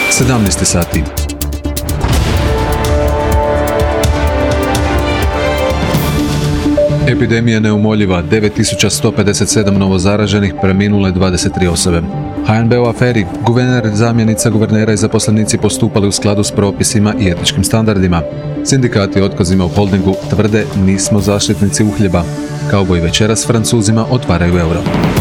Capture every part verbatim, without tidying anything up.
sedamnaest sati. Epidemija neumoljiva, devet tisuća sto pedeset sedam novozaraženih, preminule dvadeset tri osobe. H N B u aferi, guverner, zamjenica guvernera i zaposlenici postupali u skladu s propisima i etičkim standardima. Sindikati otkazima u holdingu tvrde nismo zaštitnici uhljeba. Kauboj večera s Francuzima otvaraju euro.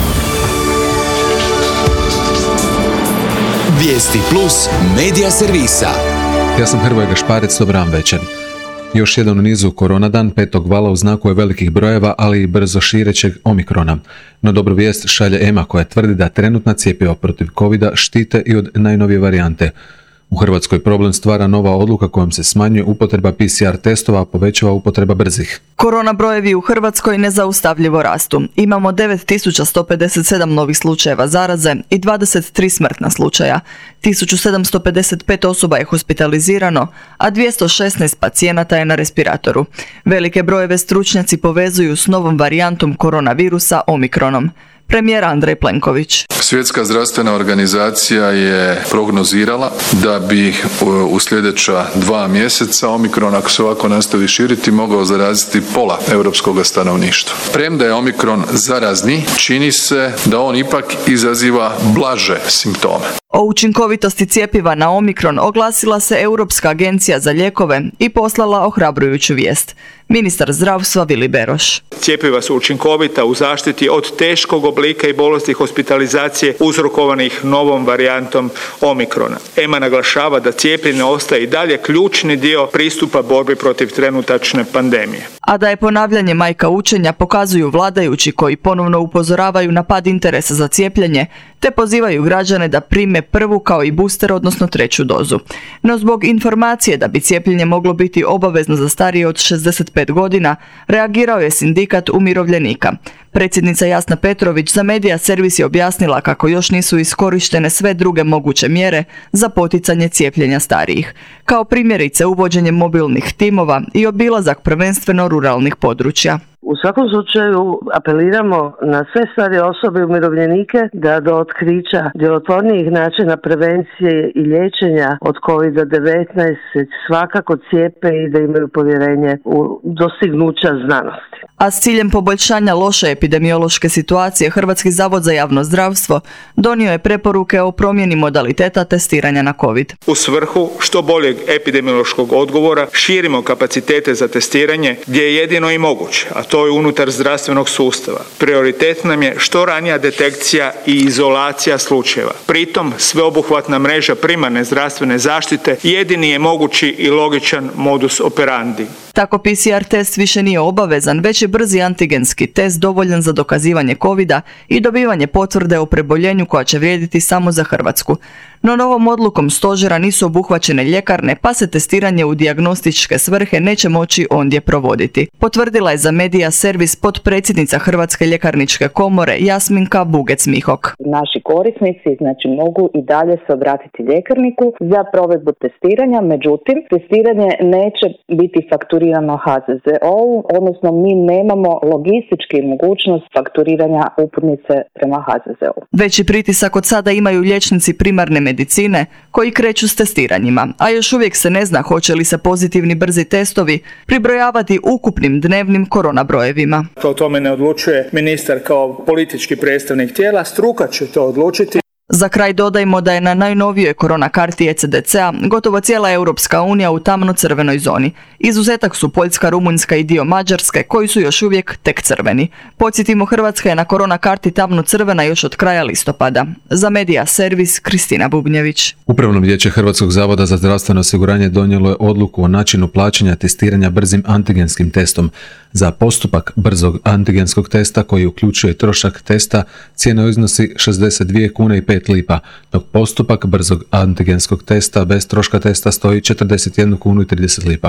Vijesti plus medija servisa. Ja sam Hrvoje Gašparec, dobran večer. Još jedan u nizu koronadan petog vala u znaku je velikih brojeva, ali i brzo širećeg omikrona. No dobru vijest šalje E M A koja tvrdi da trenutna cjepiva protiv covida štite i od najnovije varijante. U Hrvatskoj problem stvara nova odluka kojom se smanjuje upotreba P C R testova, a povećava upotreba brzih. Korona brojevi u Hrvatskoj nezaustavljivo rastu. Imamo devet tisuća sto pedeset sedam novih slučajeva zaraze i dvadeset tri smrtna slučaja. tisuću sedamsto pedeset pet osoba je hospitalizirano, a dvjesto šesnaest pacijenata je na respiratoru. Velike brojeve stručnjaci povezuju s novom varijantom koronavirusa omikronom. Premijer Andrej Plenković. Svjetska zdravstvena organizacija je prognozirala da bi u sljedeća dva mjeseca omikron, ako se ovako nastavi širiti, mogao zaraziti pola europskog stanovništva. Premda je omikron zarazni, čini se da on ipak izaziva blaže simptome. O učinkovitosti cjepiva na omikron oglasila se Europska agencija za lijekove i poslala ohrabrujuću vijest. Ministar zdravstva Vili Beroš. Cjepiva su učinkovita u zaštiti od teškog oblika i bolesti hospitalizacije uzrokovanih novom varijantom omikrona. E M A naglašava da cijepljenje ostaje i dalje ključni dio pristupa borbi protiv trenutačne pandemije. A da je ponavljanje majka učenja pokazuju vladajući koji ponovno upozoravaju na pad interesa za cijepljenje, te pozivaju građane da prime prvu kao i booster, odnosno treću dozu. No zbog informacije da bi cijepljenje moglo biti obavezno za starije od šezdeset pet godina, reagirao je sindikat umirovljenika. Predsjednica Jasna Petrović za Medija servis je objasnila kako još nisu iskorištene sve druge moguće mjere za poticanje cijepljenja starijih, kao primjerice uvođenje mobilnih timova i obilazak prvenstveno ruralnih područja. U svakom slučaju apeliramo na sve starije osobe i umirovljenike da do otkrića djelotvornijih načina prevencije i liječenja od kovid devetnaest se svakako cijepe i da imaju povjerenje u dostignuća znanosti. A s ciljem poboljšanja loše epidemiološke situacije, Hrvatski zavod za javno zdravstvo donio je preporuke o promjeni modaliteta testiranja na COVID. U svrhu što boljeg epidemiološkog odgovora širimo kapacitete za testiranje gdje je jedino i moguće, a to je unutar zdravstvenog sustava. Prioritet nam je što ranija detekcija i izolacija slučajeva. Pritom sveobuhvatna mreža primarne zdravstvene zaštite jedini je mogući i logičan modus operandi. Tako P C R test više nije obavezan, već je brzi antigenski test dovoljan za dokazivanje covida i dobivanje potvrde o preboljenju koja će vrijediti samo za Hrvatsku. No novom odlukom stožera nisu obuhvaćene ljekarne, pa se testiranje u dijagnostičke svrhe neće moći ondje provoditi. Potvrdila je za Medija servis potpredsjednica Hrvatske ljekarničke komore Jasminka Bugec-Mihok. Naši korisnici znači mogu i dalje se obratiti ljekarniku za provedbu testiranja, međutim testiranje neće biti fakturirano H Z Z O-u, odnosno mi nemamo logistički mogućnost fakturiranja uputnice prema H Z Z O-u. Veći pritisak od sada imaju liječnici primarne medicine koji kreću s testiranjima, a još uvijek se ne zna hoće li se pozitivni brzi testovi pribrojavati ukupnim dnevnim korona brojevima. O tome ne odlučuje ministar kao politički predstavnik tijela, struka će to odlučiti. Za kraj dodajmo da je na najnovijoj korona karti E C D C-a gotovo cijela Europska unija u tamno-crvenoj zoni. Izuzetak su Poljska, Rumunjska i dio Mađarske koji su još uvijek tek crveni. Podsjetimo, Hrvatska je na korona karti tamno-crvena još od kraja listopada. Za Medija servis Kristina Bubnjević. Upravno vijeće Hrvatskog zavoda za zdravstveno osiguranje donijelo je odluku o načinu plaćanja testiranja brzim antigenskim testom. Za postupak brzog antigenskog testa koji uključuje trošak testa cijena iznosi šezdeset dvije kune i pet lipa, dok postupak brzog antigenskog testa bez troška testa stoji četrdeset jednu kunu i trideset lipa.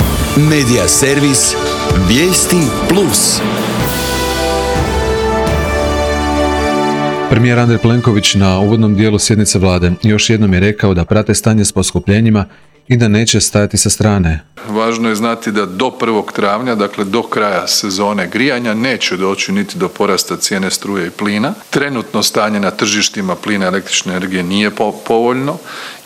Medija servis Vijesti plus. Premijer Andrej Plenković na uvodnom dijelu sjednice vlade još jednom je rekao da prate stanje s poskupljenjima i da neće stajati sa strane. Važno je znati da do prvog travnja, dakle do kraja sezone grijanja, neće doći niti do porasta cijene struje i plina. Trenutno stanje na tržištima plina i električne energije nije povoljno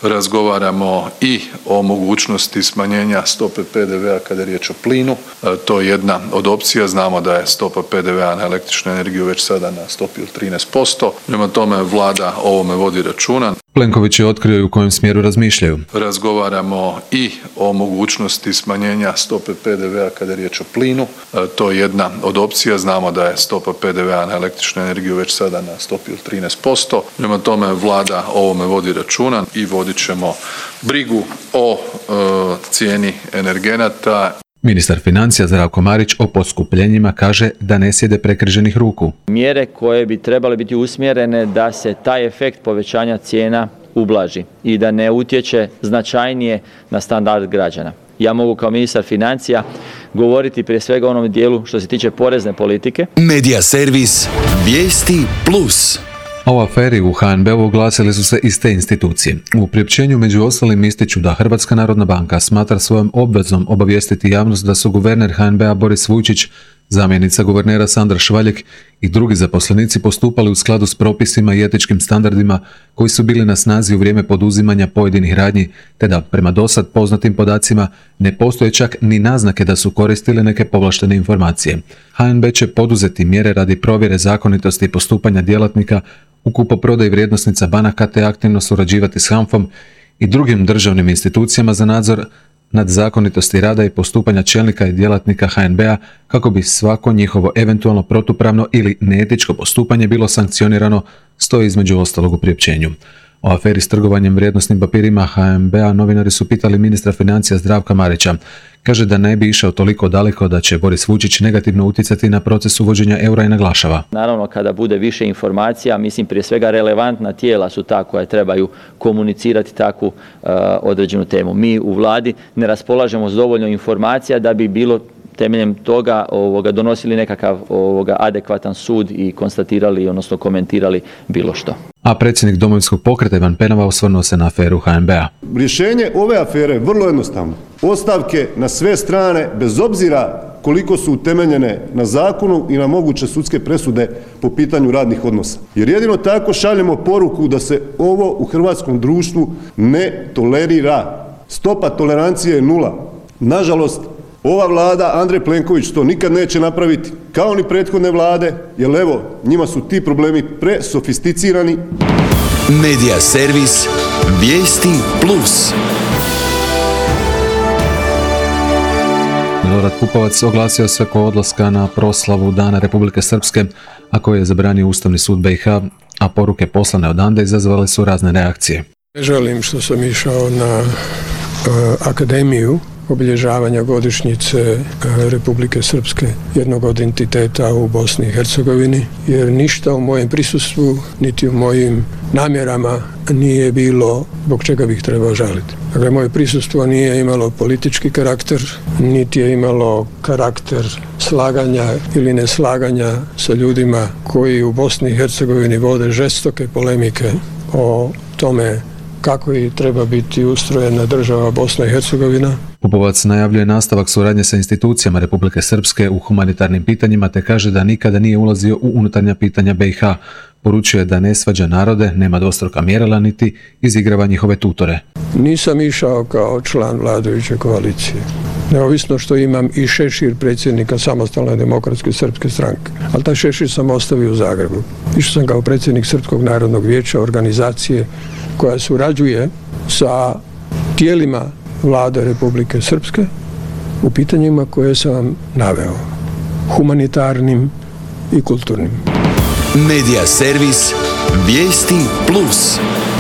Razgovaramo i o mogućnosti smanjenja stope P D V-a kada je riječ o plinu. To je jedna od opcija. Znamo da je stopa P D V-a na električnu energiju već sada na stopi od trinaest posto. Prema tome vlada o ovome vodi računa. Plenković je otkrio i u kojem smjeru razmišljaju. Razgovaramo i o mogućnosti smanjenja stope P D V-a kada je riječ o plinu. To je jedna od opcija. Znamo da je stopa P D V-a na električnu energiju već sada na stopi od trinaest posto. Prema tome vlada o ovome vodi računa i vodit ćemo brigu o e, cijeni energenata. Ministar financija Zdravko Marić o poskupljenjima kaže da ne sjede prekriženih ruku. Mjere koje bi trebale biti usmjerene da se taj efekt povećanja cijena ublaži i da ne utječe značajnije na standard građana. Ja mogu kao ministar financija govoriti prije svega o onom dijelu što se tiče porezne politike. Medija servis Vijesti plus. O aferi u H N B-u oglasili su se iz te institucije. U priopćenju među ostalim ističu da Hrvatska narodna banka smatra svojom obvezom obavijestiti javnost da su guverner H N B-a Boris Vujčić, zamjenica guvernera Sandra Švaljek i drugi zaposlenici postupali u skladu s propisima i etičkim standardima koji su bili na snazi u vrijeme poduzimanja pojedinih radnji, te da prema dosad poznatim podacima ne postoje čak ni naznake da su koristili neke povlaštene informacije. H N B će poduzeti mjere radi provjere zakonitosti i postupanja djelatnika u kupoprodaji vrijednosnica banaka te aktivno surađivati s HANFA-om i drugim državnim institucijama za nadzor nad zakonitosti rada i postupanja čelnika i djelatnika H N B-a kako bi svako njihovo eventualno protupravno ili neetičko postupanje bilo sankcionirano, stoji između ostalog u priopćenju. O aferi s trgovanjem vrijednosnim papirima H N B-a novinari su pitali ministra financija Zdravka Marića. Kaže da ne bi išao toliko daleko da će Boris Vujčić negativno utjecati na proces uvođenja eura i naglašava. Naravno, kada bude više informacija, mislim prije svega relevantna tijela su ta koja trebaju komunicirati takvu uh, određenu temu. Mi u vladi ne raspolažemo s dovoljno informacija da bi bilo temeljem toga ovoga, donosili nekakav ovoga, adekvatan sud i konstatirali, odnosno komentirali bilo što. A predsjednik Domovinskog pokreta Ivan Penava osvrnuo se na aferu H N B-a. Rješenje ove afere je vrlo jednostavno. Ostavke na sve strane, bez obzira koliko su utemeljene na zakonu i na moguće sudske presude po pitanju radnih odnosa. Jer jedino tako šaljemo poruku da se ovo u hrvatskom društvu ne tolerira. Stopa tolerancije je nula. Nažalost, ova vlada, Andrej Plenković, to nikad neće napraviti, kao ni prethodne vlade, jer evo, njima su ti problemi presofisticirani. Medija servis Vijesti plus. Milorad Pupovac oglasio se oko odlaska na proslavu Dana Republike Srpske, a koje je zabranio Ustavni sud B i H, a poruke poslane odande izazvale su razne reakcije. Ne želim što sam išao na uh, akademiju obilježavanja godišnjice Republike Srpske, jednog od entiteta u Bosni i Hercegovini, jer ništa u mojem prisustvu, niti u mojim namjerama nije bilo zbog čega bih trebao žaliti. Dakle, moje prisustvo nije imalo politički karakter, niti je imalo karakter slaganja ili neslaganja sa ljudima koji u Bosni i Hercegovini vode žestoke polemike o tome kako i treba biti ustrojena država Bosna i Hercegovina. Pupovac najavljuje nastavak suradnje sa institucijama Republike Srpske u humanitarnim pitanjima te kaže da nikada nije ulazio u unutarnja pitanja B i H. Poručuje da ne svađa narode, nema dvostruka mjerila niti izigrava njihove tutore. Nisam išao kao član vladajuće koalicije. Neovisno što imam i šešir predsjednika Samostalne demokratske srpske stranke. Ali taj šešir sam ostavio u Zagrebu. Išao sam kao predsjednik Srpskog narodnog vijeća, organizacije koja surađuje sa tijelima vlade Republike Srpske u pitanjima koje sam vam naveo. Humanitarnim i kulturnim. Medija servis Vijesti plus.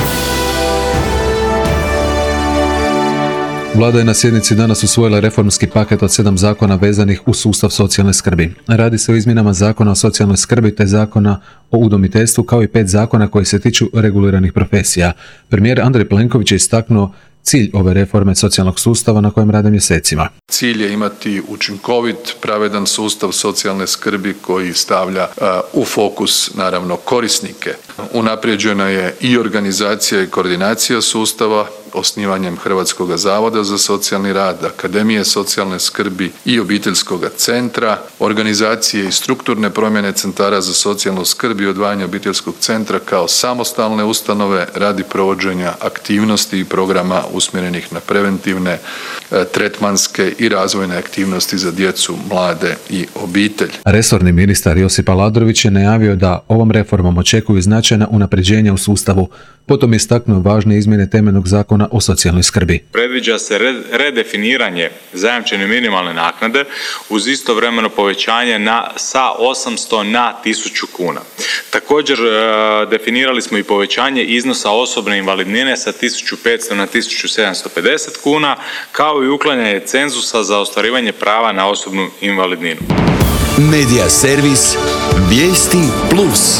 Vlada je na sjednici danas usvojila reformski paket od sedam zakona vezanih uz sustav socijalne skrbi. Radi se o izmjenama zakona o socijalnoj skrbi te zakona o udomiteljstvu kao i pet zakona koji se tiču reguliranih profesija. Premijer Andrej Plenković je istaknuo cilj ove reforme socijalnog sustava na kojem rade mjesecima. Cilj je imati učinkovit, pravedan sustav socijalne skrbi koji stavlja uh, u fokus naravno korisnike. Unaprijeđena je i organizacija i koordinacija sustava, osnivanjem Hrvatskog zavoda za socijalni rad, Akademije socijalne skrbi i obiteljskog centra, organizacije i strukturne promjene centara za socijalnu skrb i odvajanje obiteljskog centra kao samostalne ustanove radi provođenja aktivnosti i programa usmjerenih na preventivne, tretmanske i razvojne aktivnosti za djecu, mlade i obitelj. Resorni ministar Josip Aladrović je najavio da ovom reformom očekuju značajna unapređenja u sustavu. Potom je istaknuo važne izmjene temeljnog zakona o socijalnoj skrbi. Predviđa se redefiniranje zajamčene minimalne naknade uz istovremeno povećanje na, sa osamsto na tisuću kuna. Također definirali smo i povećanje iznosa osobne invalidnine sa tisuću petsto na tisuću sedamsto pedeset kuna, kao i uklanjanje cenzusa za ostvarivanje prava na osobnu invalidninu. Medija servis Vijesti plus.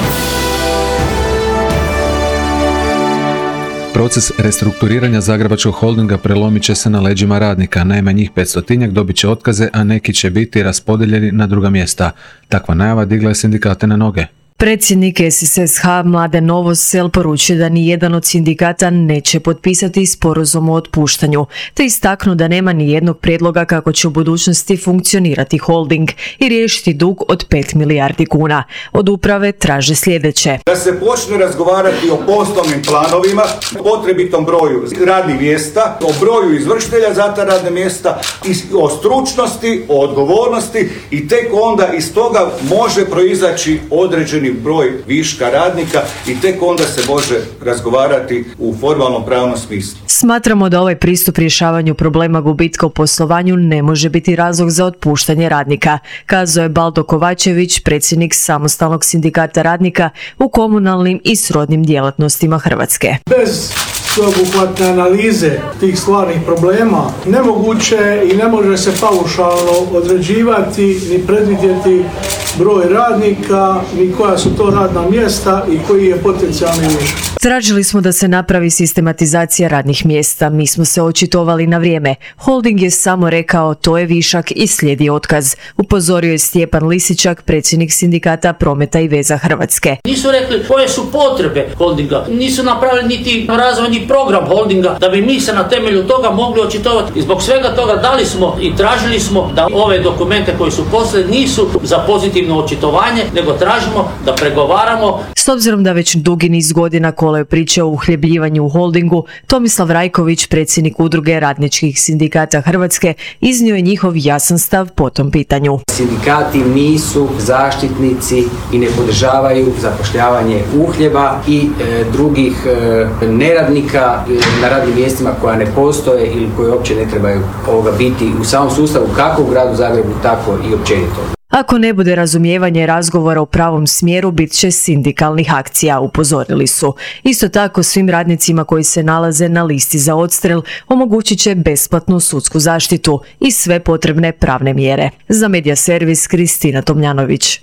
Proces restrukturiranja Zagrebačkog holdinga prelomit će se na leđima radnika. Naime, njih petstotinjak dobit će otkaze, a neki će biti raspodeljeni na druga mjesta. Takva najava digla je sindikate na noge. Predsjednik S S S H Mladen Novosel poručio da ni jedan od sindikata neće potpisati sporazum o otpuštanju, te istaknuo da nema ni jednog prijedloga kako će u budućnosti funkcionirati holding i riješiti dug od pet milijardi kuna. Od uprave traže sljedeće. Da se počne razgovarati o poslovnim planovima, potrebitom broju radnih mjesta, o broju izvršitelja za ta radna mjesta, o stručnosti, o odgovornosti i tek onda iz toga može proizaći određeni broj viška radnika i tek onda se može razgovarati u formalnom pravnom smislu. Smatramo da ovaj pristup rješavanju problema gubitka u poslovanju ne može biti razlog za otpuštanje radnika, kazao je Baldo Kovačević, predsjednik Samostalnog sindikata radnika u komunalnim i srodnim djelatnostima Hrvatske. Bez sveobuhvatne analize tih stvarnih problema nemoguće i ne može se paušalno određivati ni predvidjeti broj radnika, ni koja su to radna mjesta i koji je potencijalni višak. Tražili smo da se napravi sistematizacija radnih mjesta, mi smo se očitovali na vrijeme. Holding je samo rekao to je višak i slijedi otkaz, upozorio je Stjepan Lisičak, predsjednik sindikata Prometa i veza Hrvatske. Nisu rekli koje su potrebe holdinga, nisu napravili niti razvojni program holdinga da bi mi se na temelju toga mogli očitovati. I zbog svega toga dali smo i tražili smo da ove dokumente koji su poslali nisu za pozitivno očitovanje, nego tražimo da pregovaramo. S obzirom da već dugi niz godina kolaju priče o uhljebljivanju u holdingu, Tomislav Rajković, predsjednik Udruge radničkih sindikata Hrvatske, iznio je njihov jasan stav po tom pitanju. Sindikati nisu zaštitnici i ne podržavaju zapošljavanje uhljeba i e, drugih e, neradnika e, na radnim mjestima koja ne postoje ili koje uopće ne trebaju ovoga biti u samom sustavu kako u gradu Zagrebu, tako i općenito. Ako ne bude razumijevanje i razgovora u pravom smjeru, bit će sindikalnih akcija, upozorili su. Isto tako svim radnicima koji se nalaze na listi za odstrel omogućit će besplatnu sudsku zaštitu i sve potrebne pravne mjere. Za Medija servis Kristina Tomljanović.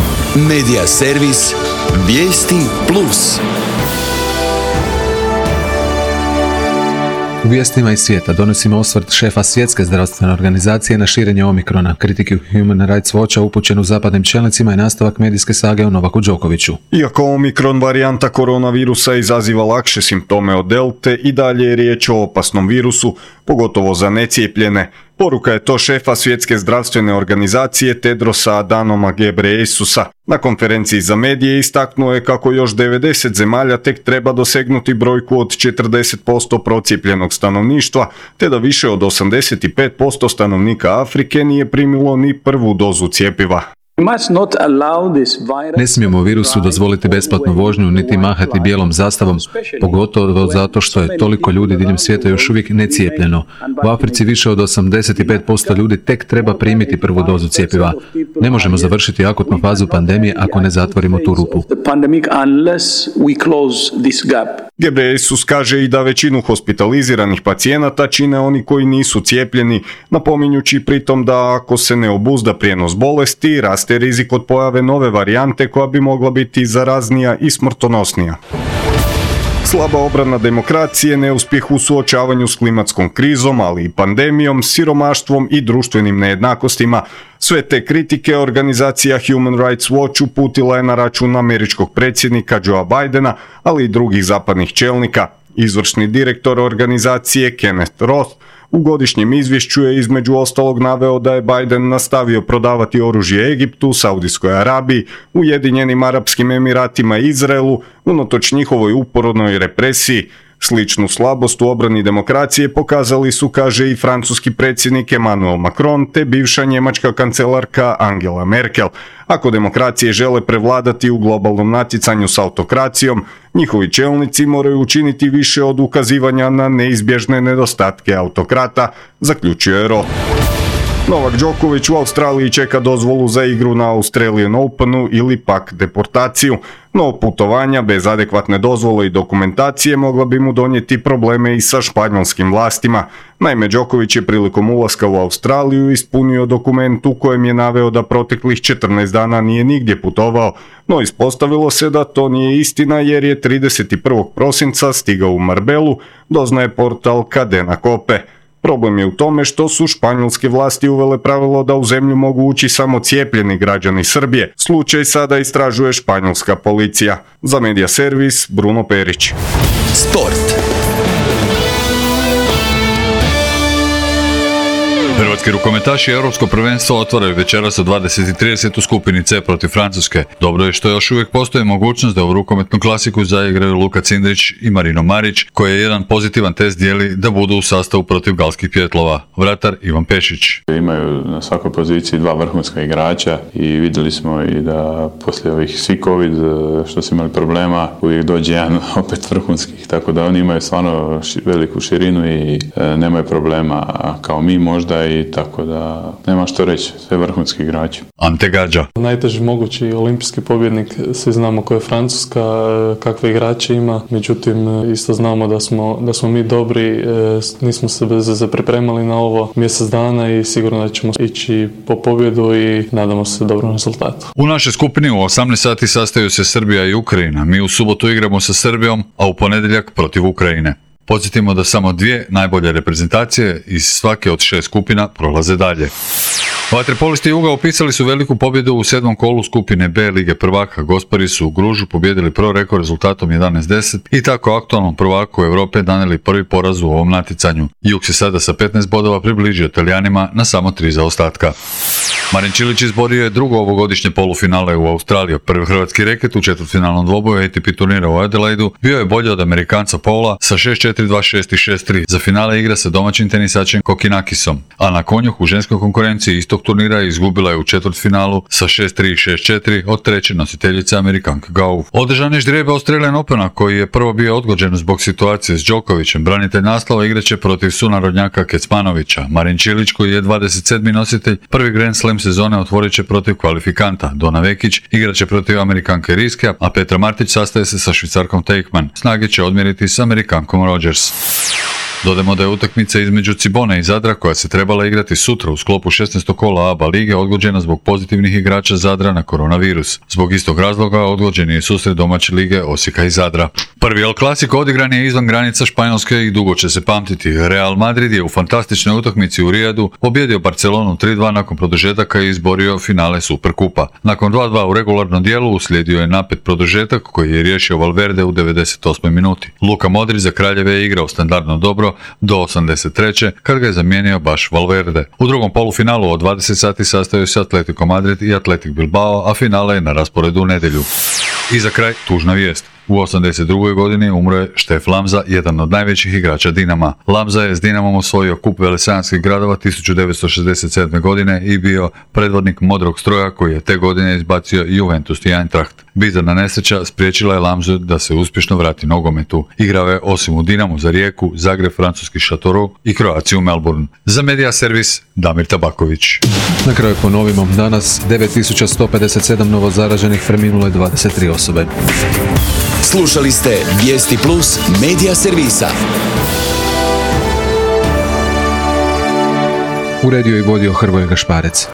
Medija servis Vijesti plus. U vijestima iz svijeta donosimo osvrt šefa Svjetske zdravstvene organizacije na širenje omikrona. Kritike Human Rights Watcha upućenu zapadnim čelnicima i nastavak medijske sage o Novaku Đokoviću. Iako omikron varijanta koronavirusa izaziva lakše simptome od delte, i dalje je riječ o opasnom virusu, pogotovo za necijepljene. Poruka je to šefa Svjetske zdravstvene organizacije Tedrosa Adhanoma Ghebreyesusa. Na konferenciji za medije istaknuo je kako još devedeset zemalja tek treba dosegnuti brojku od četrdeset posto procijepljenog stanovništva, te da više od osamdeset pet posto stanovnika Afrike nije primilo ni prvu dozu cjepiva. Ne smijemo virusu dozvoliti besplatnu vožnju niti mahati bijelom zastavom, pogotovo zato što je toliko ljudi diljem svijeta još uvijek necijepljeno. U Africi više od osamdeset pet posto ljudi tek treba primiti prvu dozu cjepiva. Ne možemo završiti akutnu fazu pandemije ako ne zatvorimo tu rupu. Ghebreyesus kaže i da većinu hospitaliziranih pacijenata čine oni koji nisu cijepljeni, napominjući pritom da ako se ne obuzda prijenos bolesti, raste rizik od pojave nove varijante koja bi mogla biti zaraznija i smrtonosnija. Slaba obrana demokracije, neuspjeh u suočavanju s klimatskom krizom, ali i pandemijom, siromaštvom i društvenim nejednakostima. Sve te kritike organizacija Human Rights Watch uputila je na račun američkog predsjednika Joea Bidena, ali i drugih zapadnih čelnika. Izvršni direktor organizacije Kenneth Roth u godišnjem izvješću je između ostalog naveo da je Biden nastavio prodavati oružje Egiptu, Saudijskoj Arabiji, Ujedinjenim Arapskim Emiratima i Izraelu, unatoč njihovoj upornoj represiji. Sličnu slabost u obrani demokracije pokazali su, kaže i francuski predsjednik Emmanuel Macron te bivša njemačka kancelarka Angela Merkel. Ako demokracije žele prevladati u globalnom natjecanju s autokracijom, njihovi čelnici moraju učiniti više od ukazivanja na neizbježne nedostatke autokrata, zaključio je Roth. Novak Đoković u Australiji čeka dozvolu za igru na Australian Openu ili pak deportaciju, no putovanja bez adekvatne dozvole i dokumentacije mogla bi mu donijeti probleme i sa španjolskim vlastima. Naime, Đoković je prilikom ulaska u Australiju ispunio dokument u kojem je naveo da proteklih četrnaest dana nije nigdje putovao, no ispostavilo se da to nije istina jer je trideset prvog prosinca stigao u Marbelu, doznaje portal Cadena Cope. Problem je u tome što su španjolske vlasti uvele pravilo da u zemlju mogu ući samo cijepljeni građani Srbije. Slučaj sada istražuje španjolska policija. Za Medija Servis, Bruno Perić. Sport. Hrvatski rukometaši Europsko prvenstvo otvaraju večeras od dvadeset i trideset u skupini C protiv Francuske. Dobro je što još uvijek postoji mogućnost da u rukometnu klasiku zaigraju Luka Cindrić i Marino Marić, koji je jedan pozitivan test dijeli da budu u sastavu protiv galskih pjetlova. Vratar Ivan Pešić. Imaju na svakoj poziciji dva vrhunska igrača i vidjeli smo i da poslije ovih svi COVID što su imali problema uvijek dođe jedan opet vrhunskih, tako da oni imaju stvarno veliku širinu i e, nemaju problema kao mi možda i tako da nema što reći, sve vrhunski igrači. Ante Gađa. Najteži mogući olimpijski pobjednik, svi znamo ko je Francuska, kakve igrače ima, međutim isto znamo da smo, da smo mi dobri, nismo se bez veze pripremali na ovo mjesec dana i sigurno da ćemo ići po pobjedu i nadamo se dobrom rezultatu. U našoj skupini u osamnaest sati sastaju se Srbija i Ukrajina. Mi u subotu igramo sa Srbijom, a u ponedjeljak protiv Ukrajine. Podsjetimo da samo dvije najbolje reprezentacije iz svake od šest skupina prolaze dalje. Vaterpolisti Juga upisali su veliku pobjedu u sedmom kolu skupine B Lige prvaka. Gospari su u Gružu pobjedili Pro Reko rezultatom jedanaest deset i tako aktualnom prvaku Europe danili prvi poraz u ovom natjecanju. Jug se sada sa petnaest bodova približio Talijanima na samo tri zaostatka. Marin Čilić izborio je drugo ovogodišnje polufinale u Australiji. Prvi hrvatski reket u četvrtfinalnom dvoboju A T P turnira u Adelaidu bio je bolji od Amerikanca Paula sa šest četiri, dva šest i šest tri. Za finale igra sa domaćim tenisačem Kokinakisom, a na konjuh u ženskoj konkurenciji istog turnira izgubila je u četvrtfinalu sa šest tri i šest četiri od treće nositeljice Amerikanke Gauff. Održan je ždrijeb Australian Opena koji je prvo bio odgođen zbog situacije s Đokovićem. Branitelj naslova igraće protiv sunarodnjaka Kecmanovića. Marin Čilić, koji je dvadeset sedmi nositelj prvi Grand Slam sezone, otvorit će protiv kvalifikanta. Dona Vekić igraće protiv Amerikanke Riske, a Petra Martić sastaje se sa Švicarkom Teichmann. Snage će odmjeriti s Amerikankom Rodgers. Dodajmo da je utakmica između Cibone i Zadra, koja se trebala igrati sutra u sklopu šesnaestog kola A B A lige, odgođena zbog pozitivnih igrača Zadra na koronavirus. Zbog istog razloga odgođen je susret domaće lige Osijeka i Zadra. Prvi El Clasico odigran je izvan granica Španjolske i dugo će se pamtiti. Real Madrid je u fantastičnoj utakmici u Rijadu pobjedio Barcelonu tri dva nakon produžetaka i izborio finale Superkupa. Nakon dva dva u regularnom dijelu uslijedio je napet produžetak koji je riješio Valverde u devedeset osmoj minuti. Luka Modrić za Kraljeve je igrao standardno dobro do osamdeset treće kad ga je zamijenio baš Valverde. U drugom polufinalu od dvadeset sati sastaju se Atletico Madrid i Athletic Bilbao, a finale je na rasporedu u nedjelju. I za kraj tužna vijest. U osamdeset drugoj godini umro je Štef Lamza, jedan od najvećih igrača Dinama. Lamza je s Dinamom osvojio kup Velesajamskih gradova tisuću devetsto šezdeset sedme. godine i bio predvodnik modrog stroja koji je te godine izbacio Juventus i Eintracht. Bizarna nesreća spriječila je Lamzu da se uspješno vrati nogometu. Igrao je osim u Dinamu za Rijeku, Zagreb, francuski Châteauroux i Croaciju Melbourne. Za Medija Servis, Damir Tabaković. Na kraju ponovimo, danas devet tisuća sto pedeset sedam novo zaraženih, preminulo je dvadeset tri osobe. Slušali ste Vijesti Plus Medija Servisa. Uredio i vodio Hrvoje Gašparec.